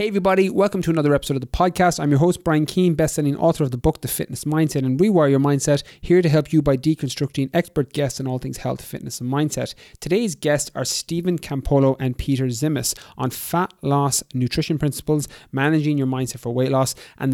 Hey everybody, welcome to another episode of the podcast. I'm your host Brian Keane, best-selling author of the book The Fitness Mindset and Rewire Your Mindset, here to help you by deconstructing expert guests on all things health, fitness and mindset. Today's guests are Stephen Campolo and Peter Zimis on fat loss, nutrition principles, managing your mindset for weight loss, and the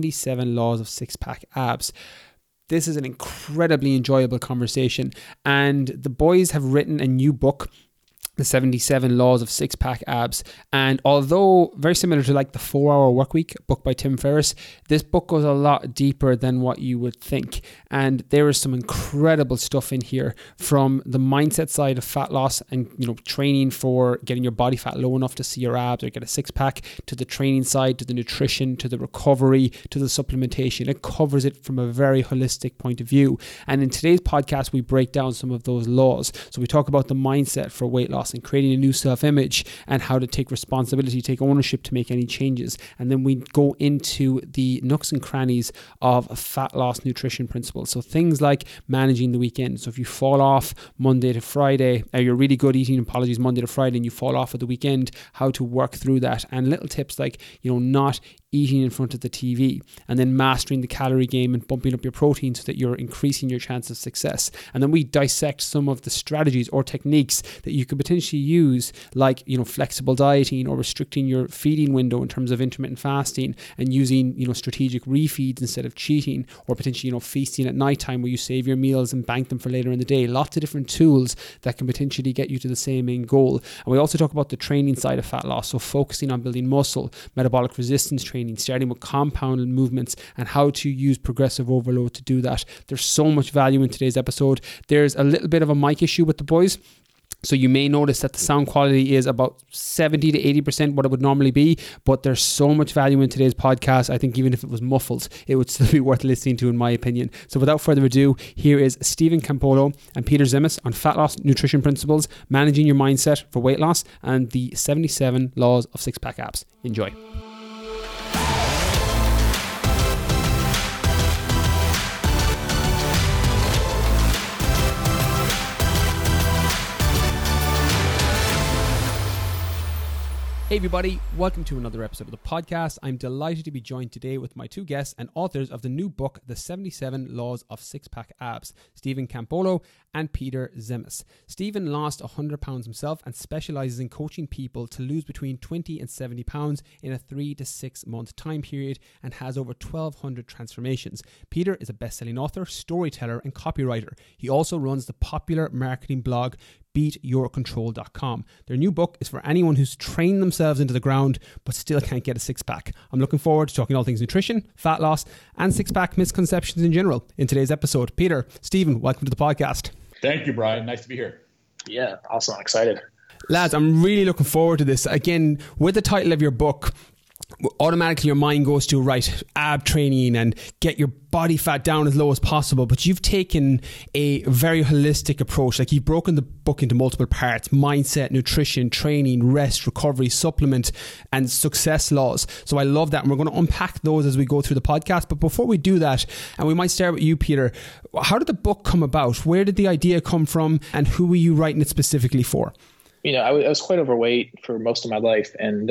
77 laws of six-pack abs. This is an incredibly enjoyable conversation, and the boys have written a new book, The 77 Laws of Six-Pack Abs. And although very similar to like the 4-Hour Workweek book by Tim Ferriss, this book goes a lot deeper than what you would think. And there is some incredible stuff in here, from the mindset side of fat loss and, training for getting your body fat low enough to see your abs or get a six-pack, to the training side, to the nutrition, to the recovery, to the supplementation. It covers it from a very holistic point of view. And in today's podcast, we break down some of those laws. So we talk about the mindset for weight loss and creating a new self-image, and how to take responsibility, take ownership to make any changes. And then we go into the nooks and crannies of fat loss nutrition principles. So things like managing the weekend. So if you fall off Monday to Friday, or you're really good eating, Monday to Friday, and you fall off at the weekend, how to work through that. And little tips like, not eating in front of the TV, and then mastering the calorie game and bumping up your protein so that you're increasing your chance of success. And then we dissect some of the strategies or techniques that you could potentially use, like, flexible dieting or restricting your feeding window in terms of intermittent fasting, and using, strategic refeeds instead of cheating, or potentially, feasting at nighttime where you save your meals and bank them for later in the day. Lots of different tools that can potentially get you to the same main goal. And we also talk about the training side of fat loss. So focusing on building muscle, metabolic resistance training, starting with compounded movements, and how to use progressive overload to do that. There's so much value in today's episode. There's a little bit of a mic issue with the boys, so you may notice that the sound quality is about 70 to 80% what it would normally be, but there's so much value in today's podcast. I think even if it was muffled, it would still be worth listening to, in my opinion. So without further ado, here is Stephen Campolo and Peter Zimis on fat loss nutrition principles, managing your mindset for weight loss, and the 77 laws of six-pack abs. Enjoy. Hey everybody, welcome to another episode of the podcast. I'm delighted to be joined today with my two guests and authors of the new book, The 77 Laws of Six-Pack Abs, Stephen Campolo and Peter Zimis. Stephen lost 100 pounds himself and specializes in coaching people to lose between 20 and 70 pounds in a 3 to 6 month time period, and has over 1,200 transformations. Peter is a best-selling author, storyteller and copywriter. He also runs the popular marketing blog beatyourcontrol.com. Their new book is for anyone who's trained themselves into the ground but still can't get a six-pack. I'm looking forward to talking all things nutrition, fat loss, and six-pack misconceptions in general in today's episode. Peter, Stephen, welcome to the podcast. Thank you, Brian. Nice to be here. Yeah, awesome. I'm excited. Lads, I'm really looking forward to this. Again, with the title of your book, automatically your mind goes to, right, ab training and get your body fat down as low as possible. But you've taken a very holistic approach. Like, you've broken the book into multiple parts: mindset, nutrition, training, rest, recovery, supplement, and success laws. So I love that. And we're going to unpack those as we go through the podcast. But before we do that, and we might start with you, Peter, how did the book come about? Where did the idea come from? And who were you writing it specifically for? I was quite overweight for most of my life, and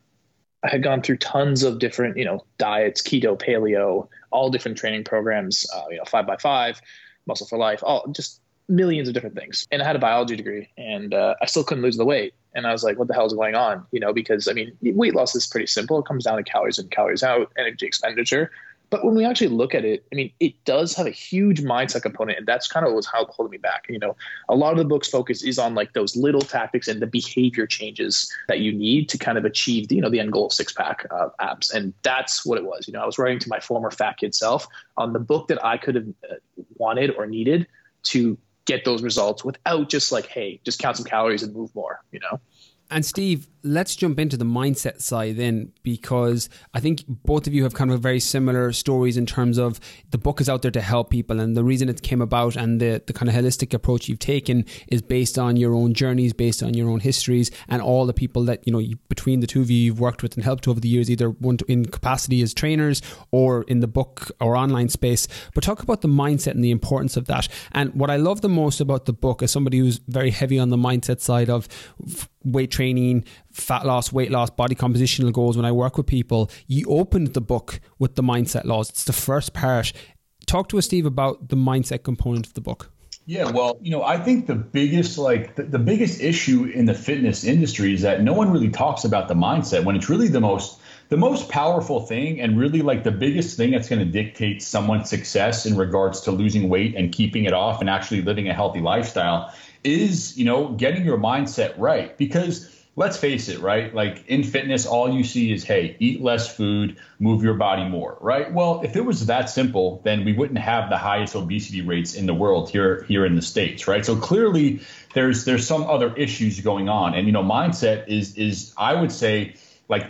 I had gone through tons of different, diets, keto, paleo, all different training programs, 5x5, Muscle for Life, all just millions of different things. And I had a biology degree, and I still couldn't lose the weight. And I was like, what the hell is going on? Because weight loss is pretty simple. It comes down to calories in, calories out, energy expenditure. But when we actually look at it, it does have a huge mindset component, and that's kind of what's holding me back. A lot of the book's focus is on like those little tactics and the behavior changes that you need to kind of achieve the end goal of six-pack abs. And that's what it was. I was writing to my former fat kid self on the book that I could have wanted or needed to get those results without just like, hey, just count some calories and move more, And Steve, let's jump into the mindset side then, because I think both of you have kind of very similar stories in terms of the book is out there to help people, and the reason it came about and the kind of holistic approach you've taken is based on your own journeys, based on your own histories, and all the people that, between the two of you, you've worked with and helped over the years, either one in capacity as trainers or in the book or online space. But talk about the mindset and the importance of that. And what I love the most about the book, as somebody who's very heavy on the mindset side of weight training, fat loss, weight loss, body compositional goals, when I work with people, you opened the book with the mindset laws. It's the first part. Talk to us, Steve, about the mindset component of the book. Yeah, well, I think the biggest the biggest issue in the fitness industry is that no one really talks about the mindset when it's really the most powerful thing, and really like the biggest thing that's going to dictate someone's success in regards to losing weight and keeping it off and actually living a healthy lifestyle is, getting your mindset right. Because let's face it, right? Like in fitness, all you see is, hey, eat less food, move your body more, right? Well, if it was that simple, then we wouldn't have the highest obesity rates in the world here in the States, right? So clearly there's some other issues going on. And, mindset is I would say like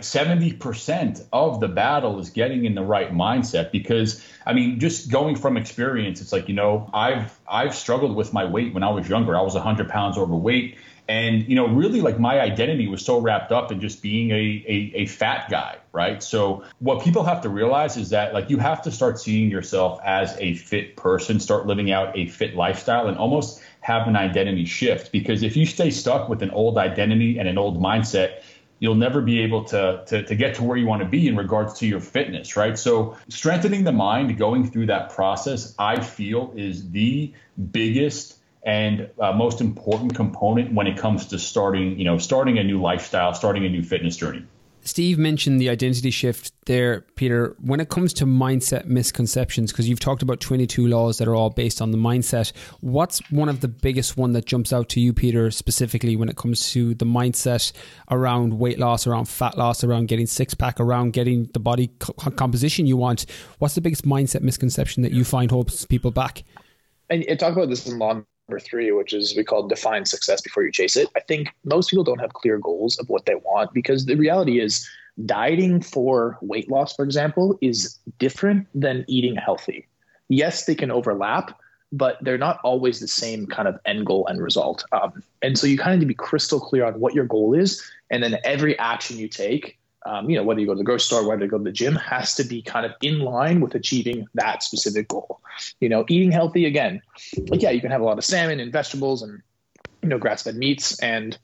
70% of the battle is getting in the right mindset. Because I mean, just going from experience, it's like, I've struggled with my weight when I was younger. I was 100 pounds overweight. And, really like my identity was so wrapped up in just being a fat guy, right? So what people have to realize is that like you have to start seeing yourself as a fit person, start living out a fit lifestyle, and almost have an identity shift. Because if you stay stuck with an old identity and an old mindset, you'll never be able to get to where you want to be in regards to your fitness, right? So strengthening the mind, going through that process, I feel is the biggest and most important component when it comes to starting a new lifestyle, starting a new fitness journey. Steve mentioned the identity shift there, Peter. When it comes to mindset misconceptions, because you've talked about 22 laws that are all based on the mindset, what's one of the biggest one that jumps out to you, Peter, specifically when it comes to the mindset around weight loss, around fat loss, around getting six-pack, around getting the body composition you want? What's the biggest mindset misconception that you find holds people back? And talk about this in law number 3, which is we call define success before you chase it. I think most people don't have clear goals of what they want, because the reality is dieting for weight loss, for example, is different than eating healthy. Yes, they can overlap, but they're not always the same kind of end goal and result. And so you kind of need to be crystal clear on what your goal is. And then every action you take, whether you go to the grocery store, whether you go to the gym, has to be kind of in line with achieving that specific goal. Eating healthy, again, like, yeah, you can have a lot of salmon and vegetables and, grass-fed meats, and,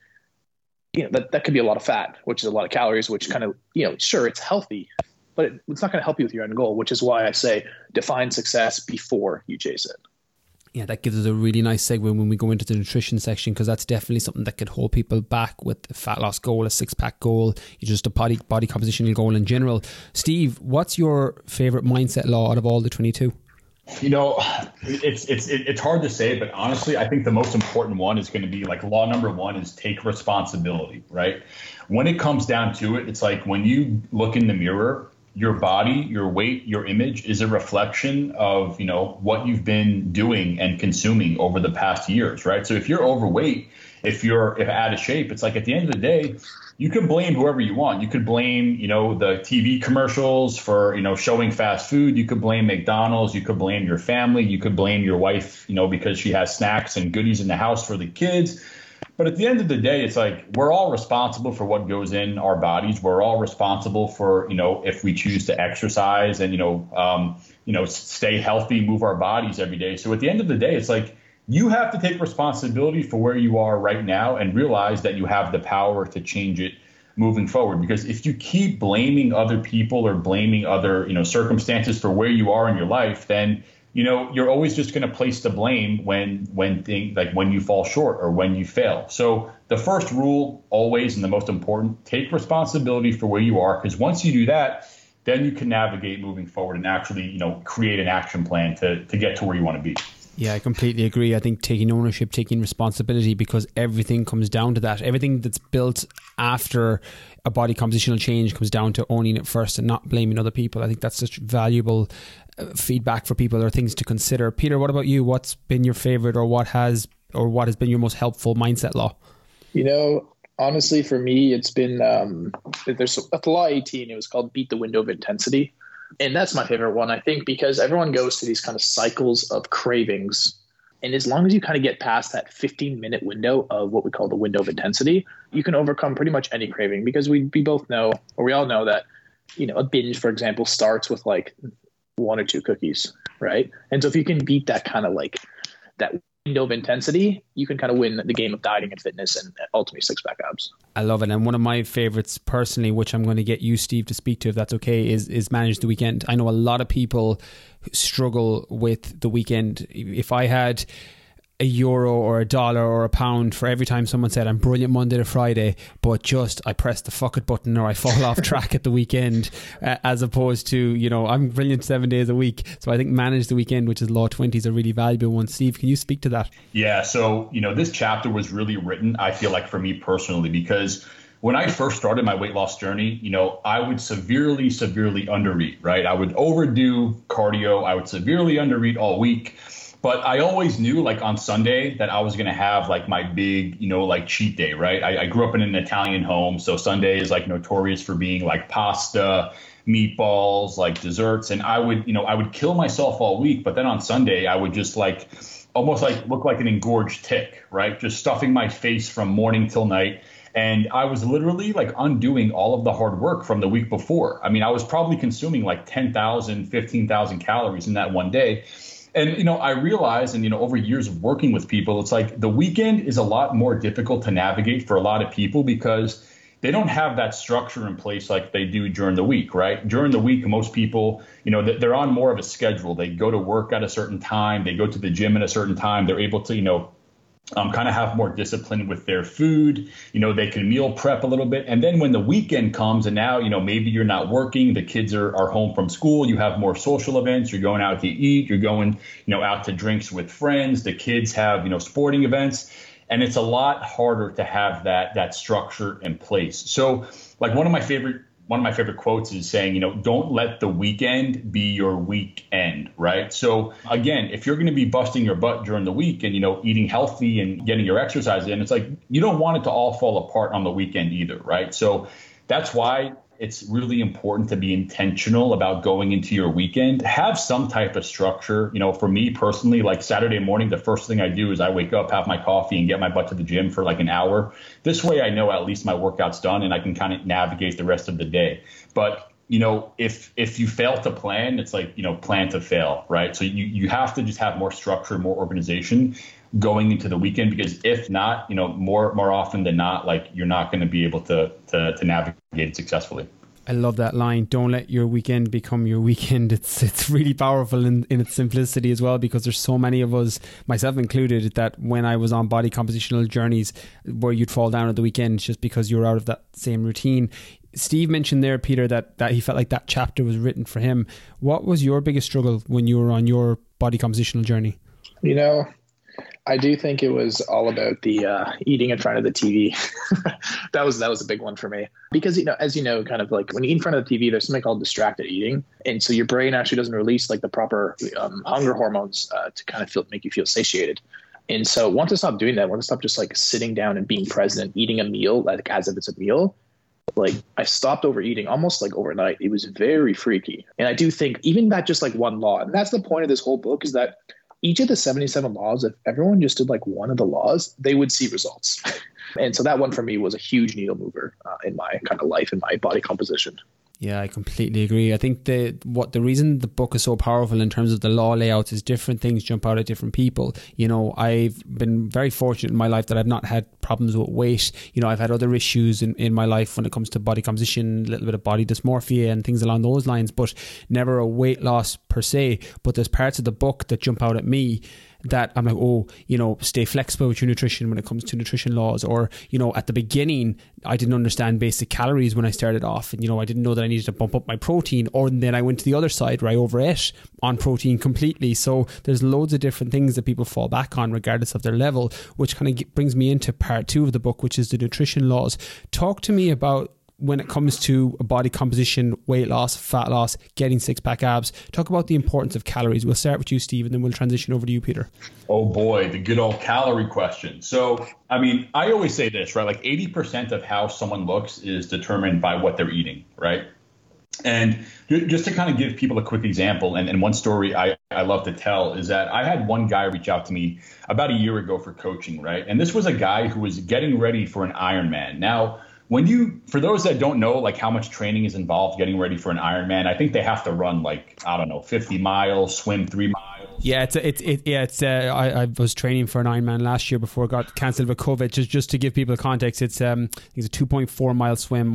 that could be a lot of fat, which is a lot of calories, which kind of, sure, it's healthy, but it's not going to help you with your end goal, which is why I say define success before you chase it. Yeah, that gives us a really nice segue when we go into the nutrition section, because that's definitely something that could hold people back with a fat loss goal, a six-pack goal, just a body compositional goal in general. Steve, what's your favorite mindset law out of all the 22? It's hard to say, but honestly, I think the most important one is going to be like law number 1 is take responsibility, right? When it comes down to it, it's like when you look in the mirror, your body, your weight, your image is a reflection of, what you've been doing and consuming over the past years, right? So if you're overweight, if out of shape, it's like at the end of the day, you can blame whoever you want. You could blame, the TV commercials for, showing fast food. You could blame McDonald's. You could blame your family. You could blame your wife, because she has snacks and goodies in the house for the kids. But at the end of the day, it's like we're all responsible for what goes in our bodies. We're all responsible for, if we choose to exercise and, stay healthy, move our bodies every day. So at the end of the day, it's like you have to take responsibility for where you are right now and realize that you have the power to change it moving forward. Because if you keep blaming other people or blaming other, circumstances for where you are in your life, then you're always just going to place the blame when you fall short or when you fail. So the first rule always, and the most important, take responsibility for where you are, because once you do that, then you can navigate moving forward and actually, create an action plan to get to where you want to be. Yeah, I completely agree. I think taking ownership, taking responsibility, because everything comes down to that. Everything that's built after a body compositional change comes down to owning it first and not blaming other people. I think that's such valuable feedback for people or things to consider. Peter, what about you? What's been your favorite, or what has been your most helpful mindset law? Honestly, for me, it's been there's a law 18. It was called beat the window of intensity. And that's my favorite one, I think, because everyone goes to these kind of cycles of cravings. And as long as you kind of get past that 15-minute window of what we call the window of intensity, you can overcome pretty much any craving, because we both know, or we all know that, a binge, for example, starts with like 1 or 2 cookies, right? And so if you can beat that kind of like that window of intensity, you can kind of win the game of dieting and fitness and ultimately six-pack abs. I love it. And one of my favorites personally, which I'm going to get you, Steve, to speak to, if that's okay, is manage the weekend. I know a lot of people struggle with the weekend. If I had €1 or $1 or £1 for every time someone said I'm brilliant Monday to Friday, but just I press the fuck it button or I fall off track at the weekend, as opposed to, you know, I'm brilliant 7 days a week. So I think manage the weekend, which is law 20, is a really valuable one. Steve, can you speak to that? Yeah. So, you know, this chapter was really written, I feel like, for me personally, because when I first started my weight loss journey, you know, I would severely undereat, right? I would overdo cardio. I would severely undereat all week. But I always knew, like, on Sunday that I was going to have, like, my big, you know, like, cheat day, right? I grew up in an Italian home. So Sunday is, like, notorious for being, like, pasta, meatballs, like, desserts. And I would kill myself all week. But then on Sunday, I would just, like, almost, like, look like an engorged tick, right? Just stuffing my face from morning till night. And I was literally, like, undoing all of the hard work from the week before. I mean, I was probably consuming, like, 10,000, 15,000 calories in that one day. And, you know, I realized, and, you know, over years of working with people, it's like the weekend is a lot more difficult to navigate for a lot of people because they don't have that structure in place like they do during the week, right? During the week, most people, you know, they're on more of a schedule. They go to work at a certain time. They go to the gym at a certain time. They're able to, you know, kind of have more discipline with their food. You know, they can meal prep a little bit. And then when the weekend comes and now, you know, maybe you're not working, the kids are home from school, you have more social events, you're going out to eat, you're going, you know, out to drinks with friends, the kids have, you know, sporting events. And it's a lot harder to have that structure in place. So, like, one of my favorite quotes is saying, you know, don't let the weekend be your weekend, right? So again, if you're going to be busting your butt during the week and, you know, eating healthy and getting your exercise in, it's like you don't want it to all fall apart on the weekend either, right? So that's why it's really important to be intentional about going into your weekend. Have some type of structure. You know, for me personally, like Saturday morning, the first thing I do is I wake up, have my coffee, and get my butt to the gym for like an hour. This way I know at least my workout's done and I can kind of navigate the rest of the day. But, you know, if you fail to plan, it's like, you know, plan to fail, right? So you have to just have more structure, more organization going into the weekend, because if not, you know, more often than not, like, you're not going to be able to navigate it successfully. I love that line. Don't let your weekend become your weekend. It's really powerful in its simplicity as well, because there's so many of us, myself included, that when I was on body compositional journeys where you'd fall down at the weekend just because you're out of that same routine. Steve mentioned there, Peter, that he felt like that chapter was written for him. What was your biggest struggle when you were on your body compositional journey? You know, I do think it was all about the eating in front of the TV. That was a big one for me, because, you know, as you know, kind of like when you eat in front of the TV, there's something called distracted eating. And so your brain actually doesn't release like the proper hunger hormones to kind of make you feel satiated. And so I want to stop doing that. I want to stop just like sitting down and being present, eating a meal like as if it's a meal. Like, I stopped overeating almost like overnight. It was very freaky. And I do think even that just like one law, and that's the point of this whole book, is that each of the 77 laws, if everyone just did like one of the laws, they would see results. And so that one for me was a huge needle mover in my kind of life, in my body composition. Yeah, I completely agree. I think the reason the book is so powerful in terms of the law layouts is different things jump out at different people. You know, I've been very fortunate in my life that I've not had problems with weight. You know, I've had other issues in my life when it comes to body composition, a little bit of body dysmorphia and things along those lines, but never a weight loss per se. But there's parts of the book that jump out at me that I'm like, oh, you know, stay flexible with your nutrition when it comes to nutrition laws. Or, you know, at the beginning, I didn't understand basic calories when I started off. And, you know, I didn't know that I needed to bump up my protein. Or then I went to the other side where I overate on protein completely. So there's loads of different things that people fall back on regardless of their level, which kind of brings me into part 2 of the book, which is the nutrition laws. Talk to me about, when it comes to body composition, weight loss, fat loss, getting six-pack abs, talk about the importance of calories. We'll start with you, Steve, and then we'll transition over to you, Peter. Oh boy, the good old calorie question. So, I mean, I always say this, right? Like 80% of how someone looks is determined by what they're eating, right? And just to kind of give people a quick example, and one story I love to tell is that I had one guy reach out to me about a year ago for coaching, right? And this was a guy who was getting ready for an Ironman. Now, for those that don't know, like, how much training is involved getting ready for an Ironman, I think they have to run, like, I don't know, 50 miles, swim 3 miles, Yeah, I was training for an Ironman last year before it got cancelled with COVID. Just to give people context, it's a 2.4 mile swim,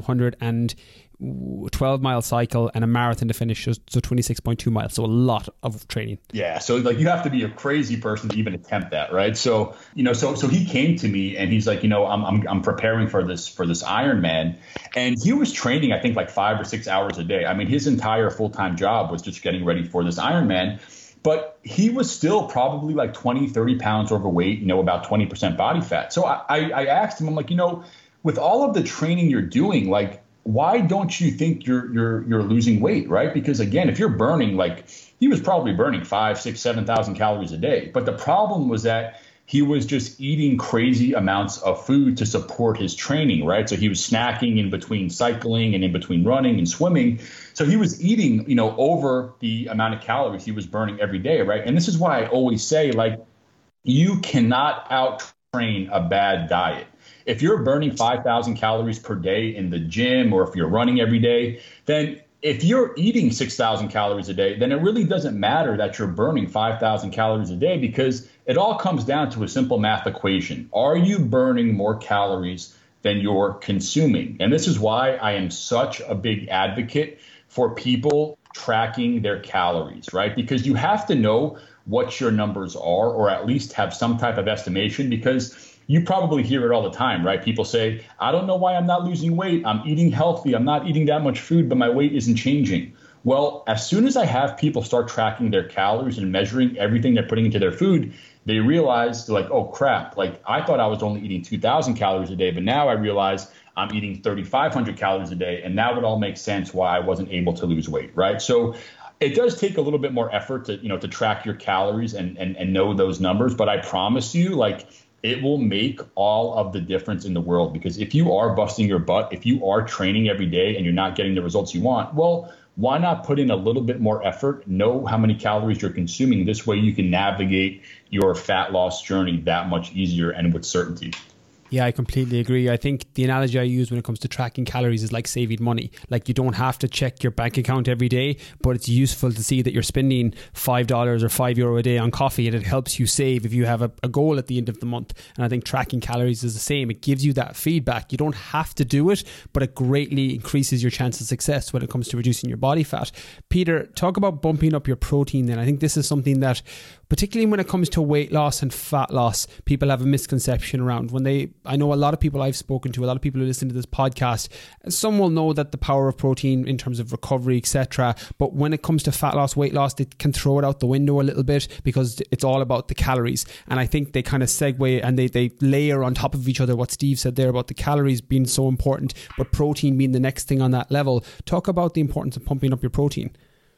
112 mile cycle, and a marathon to finish, so 26.2 miles. So a lot of training. Yeah, so like you have to be a crazy person to even attempt that, right? So so he came to me and he's like, I'm preparing for this Ironman, and he was training I think like 5 or 6 hours a day. I mean, his entire full-time job was just getting ready for this Ironman. But he was still probably like 20, 30 pounds overweight, about 20% body fat. So I asked him, I'm like, with all of the training you're doing, like, why don't you think you're losing weight, right? Because again, if you're burning, like he was probably burning 5,000, 6,000, 7,000 calories a day. But the problem was that he was just eating crazy amounts of food to support his training, right? So he was snacking in between cycling and in between running and swimming. So he was eating, over the amount of calories he was burning every day, right? And this is why I always say, like, you cannot out-train a bad diet. If you're burning 5,000 calories per day in the gym, or if you're running every day, then if you're eating 6,000 calories a day, then it really doesn't matter that you're burning 5,000 calories a day, because it all comes down to a simple math equation. Are you burning more calories than you're consuming? And this is why I am such a big advocate for people tracking their calories, right? Because you have to know what your numbers are, or at least have some type of estimation, because you probably hear it all the time, right? People say, I don't know why I'm not losing weight. I'm eating healthy. I'm not eating that much food, but my weight isn't changing. Well, as soon as I have people start tracking their calories and measuring everything they're putting into their food, they realize, they're like, oh, crap. Like, I thought I was only eating 2,000 calories a day, but now I realize I'm eating 3,500 calories a day. And now it all makes sense why I wasn't able to lose weight, right? So it does take a little bit more effort to track your calories and know those numbers. But I promise you, like, it will make all of the difference in the world, because if you are busting your butt, if you are training every day and you're not getting the results you want, well, why not put in a little bit more effort, know how many calories you're consuming? This way you can navigate your fat loss journey that much easier and with certainty. Yeah, I completely agree. I think the analogy I use when it comes to tracking calories is like saving money. Like, you don't have to check your bank account every day, but it's useful to see that you're spending $5 or €5 a day on coffee, and it helps you save if you have a goal at the end of the month. And I think tracking calories is the same. It gives you that feedback. You don't have to do it, but it greatly increases your chance of success when it comes to reducing your body fat. Peter, talk about bumping up your protein then. I think this is something that, particularly when it comes to weight loss and fat loss, people have a misconception around. I know a lot of people I've spoken to, a lot of people who listen to this podcast, some will know that the power of protein in terms of recovery, etc. But when it comes to fat loss, weight loss, they can throw it out the window a little bit, because it's all about the calories. And I think they kind of segue and they layer on top of each other what Steve said there about the calories being so important, but protein being the next thing on that level. Talk about the importance of pumping up your protein.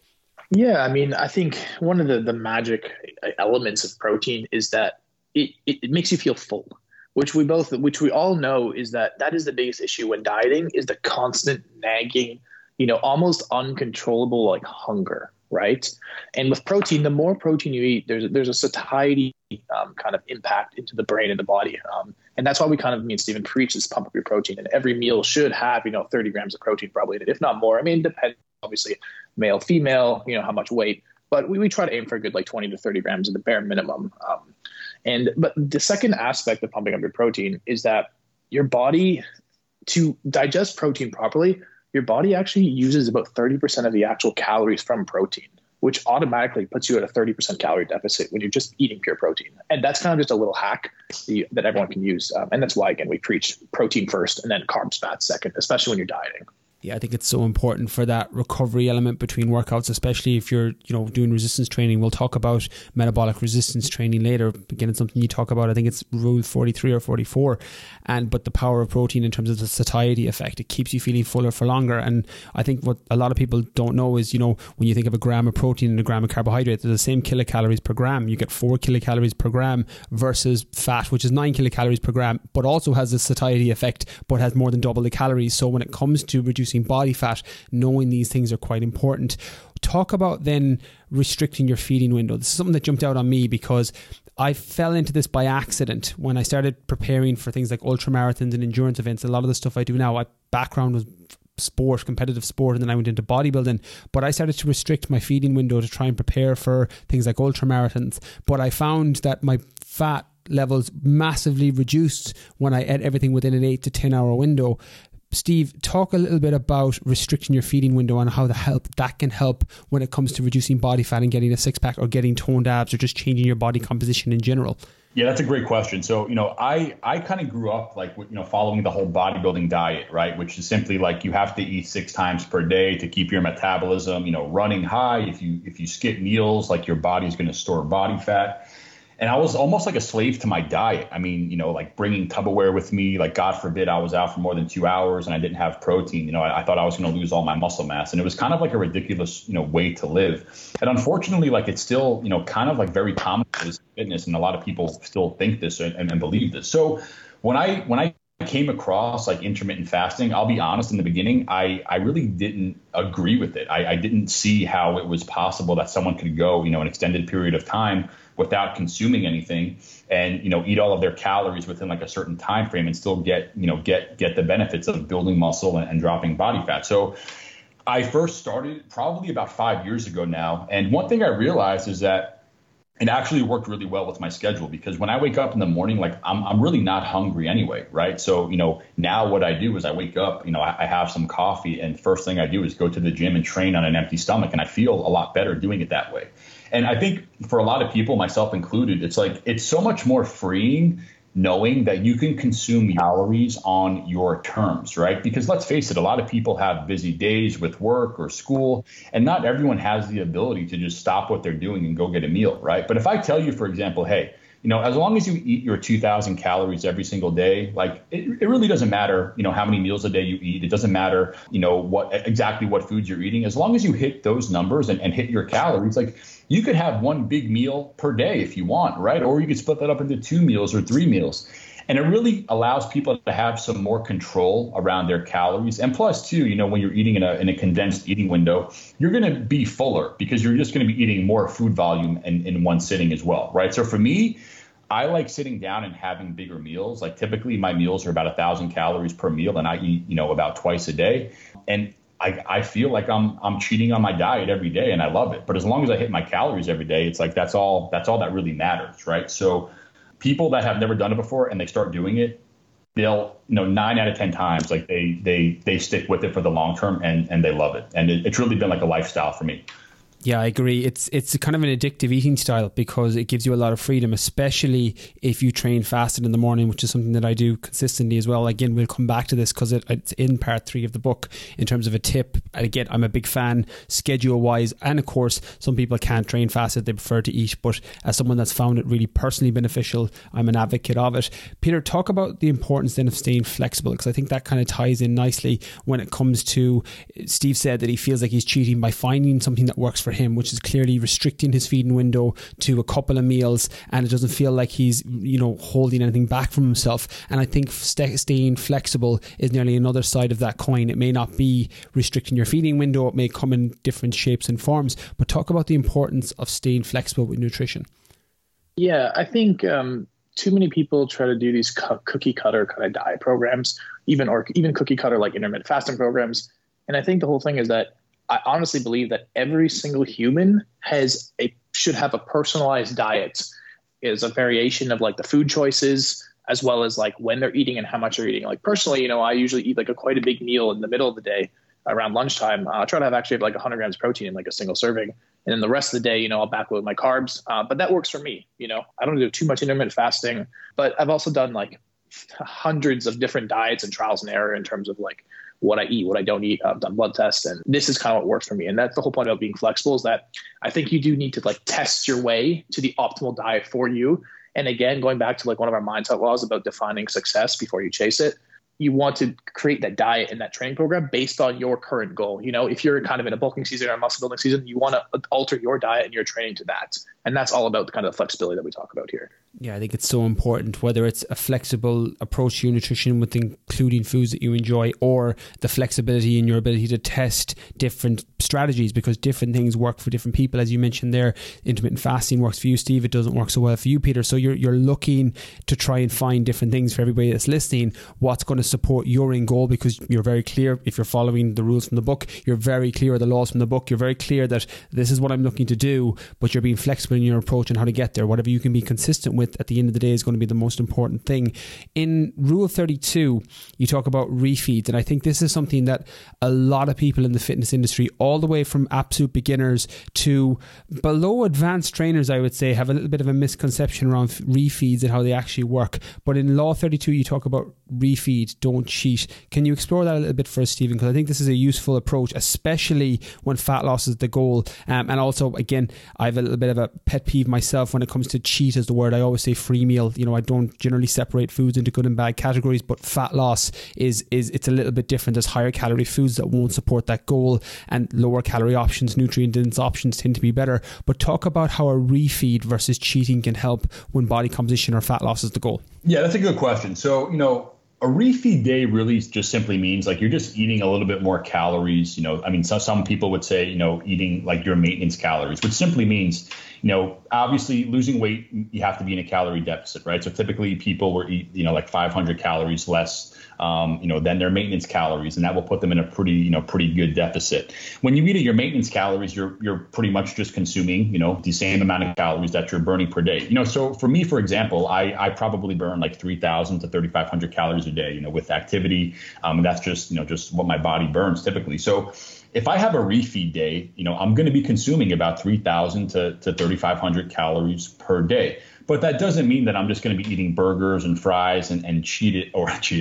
Yeah, I mean, I think one of the magic elements of protein is that it makes you feel full, which we all know is that is the biggest issue when dieting, is the constant nagging, almost uncontrollable like hunger, right? And with protein, the more protein you eat, there's a satiety kind of impact into the brain and the body, and that's why me and Stephen preach this pump up your protein, and every meal should have 30 grams of protein probably in it, if not more. I mean, depending, obviously, male, female, how much weight, but we try to aim for a good 20 to 30 grams at the bare minimum. But the second aspect of pumping up your protein is that your body, to digest protein properly, your body actually uses about 30% of the actual calories from protein, which automatically puts you at a 30% calorie deficit when you're just eating pure protein. And that's kind of just a little hack that everyone can use. And that's why, again, we preach protein first and then carbs, fats second, especially when you're dieting. Yeah, I think it's so important for that recovery element between workouts, especially if you're, doing resistance training. We'll talk about metabolic resistance training later. Again, it's something you talk about. I think it's rule 43 or 44. But the power of protein in terms of the satiety effect, it keeps you feeling fuller for longer. And I think what a lot of people don't know is, when you think of a gram of protein and a gram of carbohydrate, they're the same kilocalories per gram. You get 4 kilocalories per gram versus fat, which is 9 kilocalories per gram, but also has a satiety effect, but has more than double the calories. So when it comes to reducing body fat, knowing these things are quite important. Talk about then restricting your feeding window. This is something that jumped out on me because I fell into this by accident when I started preparing for things like ultramarathons and endurance events. A lot of the stuff I do now, my background was sport, competitive sport, and then I went into bodybuilding. But I started to restrict my feeding window to try and prepare for things like ultramarathons. But I found that my fat levels massively reduced when I ate everything within an 8 to 10 hour window. Steve, talk a little bit about restricting your feeding window and how that can help when it comes to reducing body fat and getting a six-pack or getting toned abs or just changing your body composition in general. Yeah, that's a great question. So, I kind of grew up like, following the whole bodybuilding diet, right? Which is simply like you have to eat 6 times per day to keep your metabolism, running high. If you skip meals, like your body's going to store body fat. And I was almost like a slave to my diet. I mean, like bringing Tupperware with me, like God forbid I was out for more than 2 hours and I didn't have protein. I thought I was going to lose all my muscle mass. And it was kind of like a ridiculous, way to live. And unfortunately, like it's still, kind of like very common in fitness. And a lot of people still think this and believe this. So when I came across like intermittent fasting, I'll be honest, in the beginning, I really didn't agree with it. I didn't see how it was possible that someone could go, an extended period of time without consuming anything and, eat all of their calories within like a certain time frame and still get the benefits of building muscle and dropping body fat. So I first started probably about 5 years ago now. And one thing I realized is that it actually worked really well with my schedule, because when I wake up in the morning, like I'm really not hungry anyway, right? So, now what I do is I wake up, I have some coffee, and first thing I do is go to the gym and train on an empty stomach. And I feel a lot better doing it that way. And I think for a lot of people, myself included, it's so much more freeing knowing that you can consume calories on your terms, right? Because let's face it, a lot of people have busy days with work or school, and not everyone has the ability to just stop what they're doing and go get a meal, right? But if I tell you, for example, hey, as long as you eat your 2,000 calories every single day, like it really doesn't matter, how many meals a day you eat. It doesn't matter, what foods you're eating. As long as you hit those numbers and hit your calories, like you could have one big meal per day if you want, right? Or you could split that up into 2 meals or 3 meals. And it really allows people to have some more control around their calories. And plus, too, when you're eating in a condensed eating window, you're going to be fuller because you're just going to be eating more food volume in one sitting as well, right? So for me, I like sitting down and having bigger meals. Like typically my meals are about 1,000 calories per meal, and I eat, about twice a day. And I feel like I'm cheating on my diet every day, and I love it. But as long as I hit my calories every day, it's like that's all that really matters, right? So people that have never done it before and they start doing it, they'll 9 out of 10 times like they stick with it for the long term and they love it. And it's really been like a lifestyle for me. Yeah, I agree. It's kind of an addictive eating style because it gives you a lot of freedom, especially if you train fasted in the morning, which is something that I do consistently as well. Again, we'll come back to this because it's in part 3 of the book in terms of a tip. And again, I'm a big fan schedule wise. And of course, some people can't train fasted. They prefer to eat. But as someone that's found it really personally beneficial, I'm an advocate of it. Peter, talk about the importance then of staying flexible, because I think that kind of ties in nicely when it comes to, Steve said that he feels like he's cheating by finding something that works for him, which is clearly restricting his feeding window to a couple of meals, and it doesn't feel like he's holding anything back from himself. And I think staying flexible is nearly another side of that coin. It may not be restricting your feeding window, it may come in different shapes and forms, but talk about the importance of staying flexible with nutrition. Yeah, I think too many people try to do these cookie cutter kind of diet programs, even cookie cutter like intermittent fasting programs. And I think the whole thing is that I honestly believe that every single human should have a personalized diet, is a variation of like the food choices as well as like when they're eating and how much they're eating. Like personally, I usually eat like quite a big meal in the middle of the day around lunchtime. I try to have like 100 grams protein in like a single serving. And then the rest of the day, I'll backload my carbs. But that works for me. I don't do too much intermittent fasting, but I've also done like hundreds of different diets and trials and error in terms of like what I eat, what I don't eat. I've done blood tests, and this is kind of what works for me. And that's the whole point about being flexible, is that I think you do need to like test your way to the optimal diet for you. And again, going back to like one of our mindset laws about defining success before you chase it, you want to create that diet and that training program based on your current goal. If you're kind of in a bulking season or a muscle building season, you want to alter your diet and your training to that. And that's all about the kind of flexibility that we talk about here. Yeah, I think it's so important, whether it's a flexible approach to your nutrition with including foods that you enjoy, or the flexibility in your ability to test different strategies, because different things work for different people. As you mentioned there, intermittent fasting works for you, Steve. It doesn't work so well for you, Peter. So you're looking to try and find different things for everybody that's listening, what's going to support your end goal, because you're very clear, if you're following the rules from the book, you're very clear of the laws from the book, you're very clear that this is what I'm looking to do, but you're being flexible in your approach and how to get there. Whatever you can be consistent with at the end of the day is going to be the most important thing. In Rule 32, you talk about refeeds, and I think this is something that a lot of people in the fitness industry, all the way from absolute beginners to below advanced trainers, I would say, have a little bit of a misconception around refeeds and how they actually work. But in Law 32, you talk about refeed, don't cheat. Can you explore that a little bit for us, Stephen? Because I think this is a useful approach, especially when fat loss is the goal. And also, again, I have a little bit of a pet peeve myself when it comes to cheat as the word. I always say free meal. You know, I don't generally separate foods into good and bad categories, but fat loss is it's a little bit different. There's higher calorie foods that won't support that goal, and lower calorie options, nutrient dense options tend to be better. But talk about how a refeed versus cheating can help when body composition or fat loss is the goal. Yeah, that's a good question. So, a refeed day really just simply means like you're just eating a little bit more calories. I mean, some people would say, eating like your maintenance calories, which simply means, obviously losing weight, you have to be in a calorie deficit, right? So typically people will eat, like 500 calories less, than their maintenance calories, and that will put them in a pretty good deficit. When you eat at your maintenance calories, you're pretty much just consuming, the same amount of calories that you're burning per day. So for me, for example, I probably burn like 3,000 to 3,500 calories a day, with activity. That's just what my body burns typically. So if I have a refeed day, I'm going to be consuming about 3,000 to 3,500 calories per day. But that doesn't mean that I'm just going to be eating burgers and fries and treat it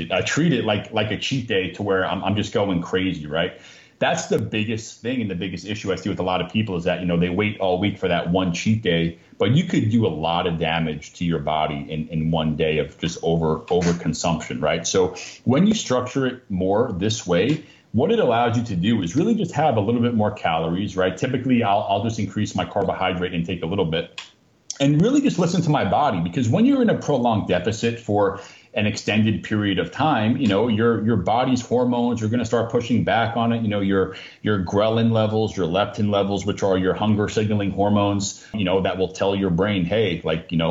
like a cheat day to where I'm just going crazy, right? That's the biggest thing and the biggest issue I see with a lot of people is that, they wait all week for that one cheat day, but you could do a lot of damage to your body in one day of just over consumption, right? So when you structure it more this way, what it allows you to do is really just have a little bit more calories, right? Typically, I'll just increase my carbohydrate intake a little bit and really just listen to my body, because when you're in a prolonged deficit for an extended period of time, your body's hormones are going to start pushing back on it. Your ghrelin levels, your leptin levels, which are your hunger signaling hormones, that will tell your brain, hey,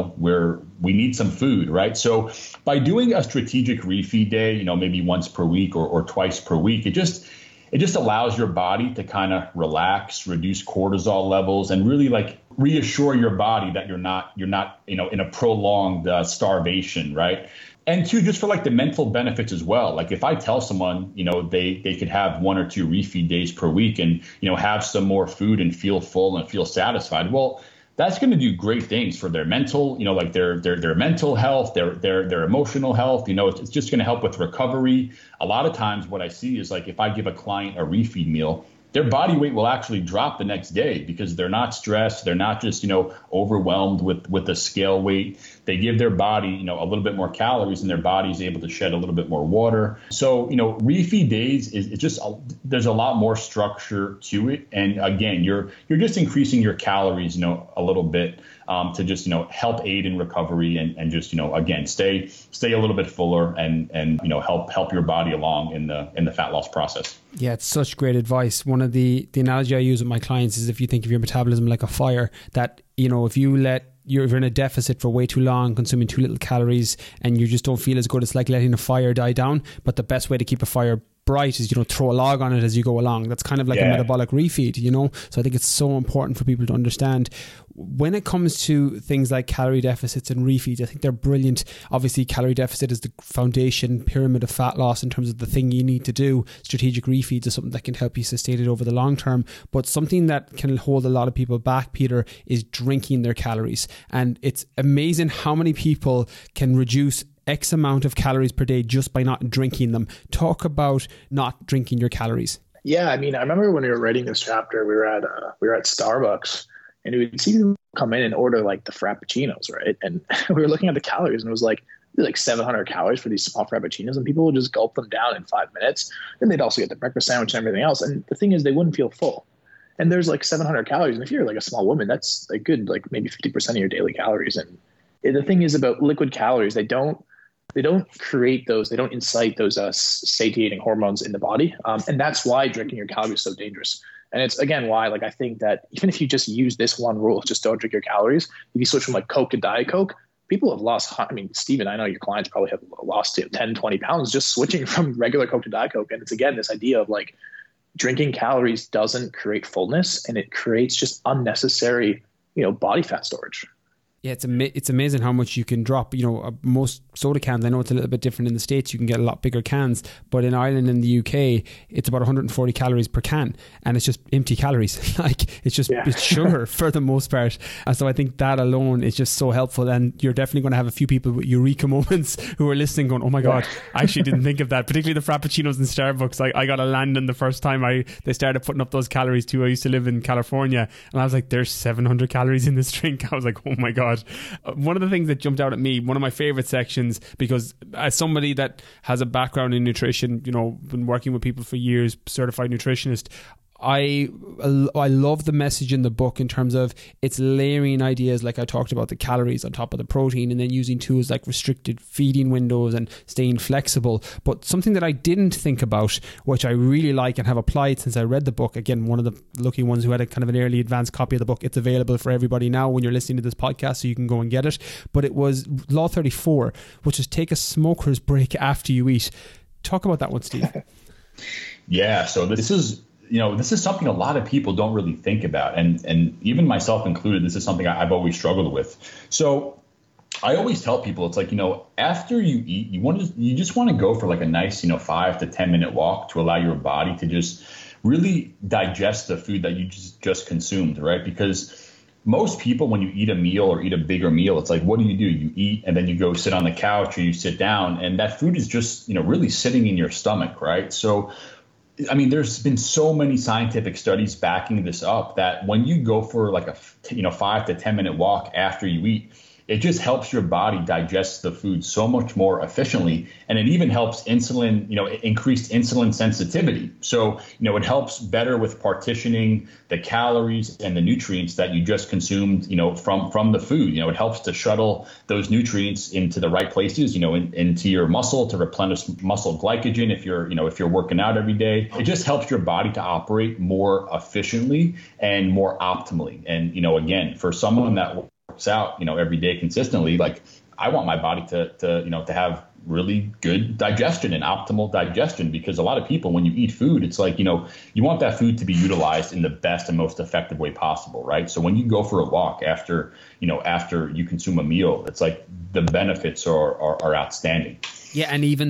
we need some food, right? So by doing a strategic refeed day, maybe once per week or twice per week, it just allows your body to kind of relax, reduce cortisol levels, and really reassure your body that you're not in a prolonged starvation, right? And two, just for the mental benefits as well. Like if I tell someone, they could have 1 or 2 refeed days per week and, have some more food and feel full and feel satisfied. Well, that's going to do great things for their mental, their mental health, their emotional health. It's just going to help with recovery. A lot of times what I see is if I give a client a refeed meal, their body weight will actually drop the next day because they're not stressed. They're not just, overwhelmed with the scale weight. They give their body, a little bit more calories, and their body is able to shed a little bit more water. So, refeed days is just, there's a lot more structure to it. And again, you're just increasing your calories, a little bit to just, help aid in recovery and just, again, stay a little bit fuller and help your body along in the fat loss process. Yeah, it's such great advice. One of the analogy I use with my clients is if you think of your metabolism like a fire, that, if you're in a deficit for way too long, consuming too little calories, and you just don't feel as good, it's like letting a fire die down. But the best way to keep a fire bright is, throw a log on it as you go along. That's kind of like a metabolic refeed, So I think it's so important for people to understand. When it comes to things like calorie deficits and refeeds, I think they're brilliant. Obviously, calorie deficit is the foundation pyramid of fat loss in terms of the thing you need to do. Strategic refeeds is something that can help you sustain it over the long term. But something that can hold a lot of people back, Peter, is drinking their calories. And it's amazing how many people can reduce X amount of calories per day just by not drinking them. Talk about not drinking your calories. Yeah, I mean, I remember when we were writing this chapter, we were at Starbucks, and we would see people come in and order the frappuccinos, right? And we were looking at the calories, and it was like 700 calories for these small frappuccinos, and people would just gulp them down in 5 minutes. Then they'd also get the breakfast sandwich and everything else. And the thing is, they wouldn't feel full. And there's 700 calories, and if you're a small woman, that's a good maybe 50% of your daily calories. And the thing is about liquid calories, they don't create those, they don't incite those satiating hormones in the body. And that's why drinking your calories is so dangerous. And it's, again, why, like, I think that even if you just use this one rule, just don't drink your calories, if you switch from like Coke to Diet Coke, people have lost, I mean, Steven, I know your clients probably have lost 10, 20 pounds just switching from regular Coke to Diet Coke. And it's, again, this idea of like drinking calories doesn't create fullness, and it creates just unnecessary, body fat storage. Yeah, it's amazing how much you can drop. Most soda cans, I know it's a little bit different in the States, you can get a lot bigger cans, but in Ireland and the UK, it's about 140 calories per can, and it's just empty calories. Like, it's just it's sugar for the most part. And so I think that alone is just so helpful, and you're definitely going to have a few people with eureka moments who are listening going, oh my God, I actually didn't think of that. Particularly the Frappuccinos in Starbucks. I got a Landon the first time they started putting up those calories too. I used to live in California, and I was like, there's 700 calories in this drink. I was like, oh my God. One of the things that jumped out at me, one of my favorite sections, because as somebody that has a background in nutrition, been working with people for years, certified nutritionist, I love the message in the book in terms of it's layering ideas, like I talked about the calories on top of the protein, and then using tools like restricted feeding windows and staying flexible. But something that I didn't think about, which I really like and have applied since I read the book, again, one of the lucky ones who had a kind of an early advanced copy of the book. It's available for everybody now when you're listening to this podcast, so you can go and get it. But it was Law 34, which is take a smoker's break after you eat. Talk about that one, Steve. Yeah, so this is something a lot of people don't really think about. And even myself included, this is something I've always struggled with. So I always tell people, it's like, after you eat, you just want to go for like a nice, 5 to 10 minute walk to allow your body to just really digest the food that you just consumed, right? Because most people, when you eat a meal or eat a bigger meal, it's like, what do? You eat and then you go sit on the couch or you sit down, and that food is just, really sitting in your stomach, right? So I mean, there's been so many scientific studies backing this up that when you go for like a 5 to 10 minute walk after you eat, it just helps your body digest the food so much more efficiently. And it even helps insulin, increased insulin sensitivity. So, it helps better with partitioning the calories and the nutrients that you just consumed, from the food. It helps to shuttle those nutrients into the right places, into your muscle to replenish muscle glycogen if you're working out every day. It just helps your body to operate more efficiently and more optimally. And, again, for someone that works out, every day consistently, like I want my body to have really good digestion and optimal digestion, because a lot of people, when you eat food, it's like, you want that food to be utilized in the best and most effective way possible, right? So when you go for a walk after you consume a meal, it's like the benefits are outstanding. Yeah, and even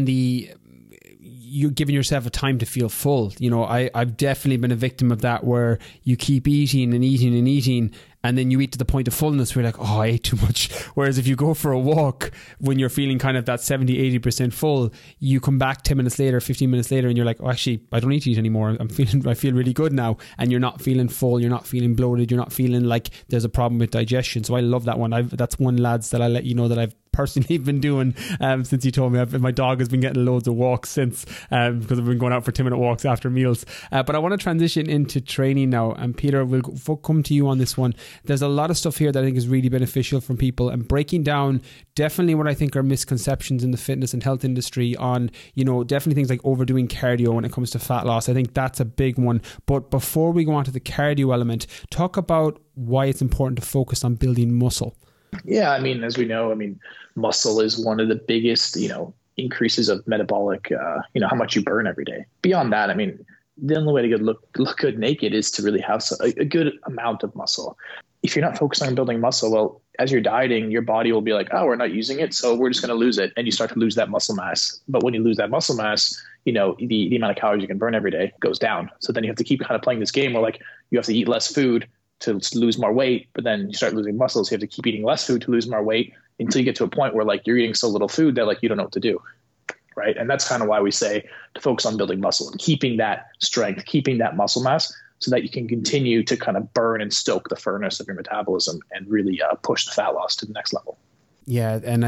you're giving yourself a time to feel full. I've definitely been a victim of that, where you keep eating and eating and eating, and then you eat to the point of fullness where you're like, oh, I ate too much. Whereas if you go for a walk when you're feeling kind of that 70-80% full, you come back 10 minutes later, 15 minutes later, and you're like, oh, actually, I don't need to eat anymore. I feel really good now. And you're not feeling full. You're not feeling bloated. You're not feeling like there's a problem with digestion. So I love that one. That's one, lads, that I let you know that I've personally been doing since you told me. My dog has been getting loads of walks since, because I've been going out for 10-minute walks after meals. But I want to transition into training now, and Peter, we'll come to you on this one. There's a lot of stuff here that I think is really beneficial from people, and breaking down definitely what I think are misconceptions in the fitness and health industry on, definitely things like overdoing cardio when it comes to fat loss. I think that's a big one. But before we go on to the cardio element, talk about why it's important to focus on building muscle. Yeah, as we know, muscle is one of the biggest, increases of metabolic, how much you burn every day. Beyond that, the only way to look good naked is to really have a good amount of muscle. If you're not focused on building muscle, well, as you're dieting, your body will be like, oh, we're not using it, so we're just going to lose it. And you start to lose that muscle mass. But when you lose that muscle mass, the amount of calories you can burn every day goes down. So then you have to keep kind of playing this game where like you have to eat less food to lose more weight, but then you start losing muscle, so you have to keep eating less food to lose more weight until you get to a point where like you're eating so little food that like you don't know what to do, right? And that's kind of why we say to focus on building muscle and keeping that strength, keeping that muscle mass, so that you can continue to kind of burn and stoke the furnace of your metabolism and really push the fat loss to the next level. Yeah, and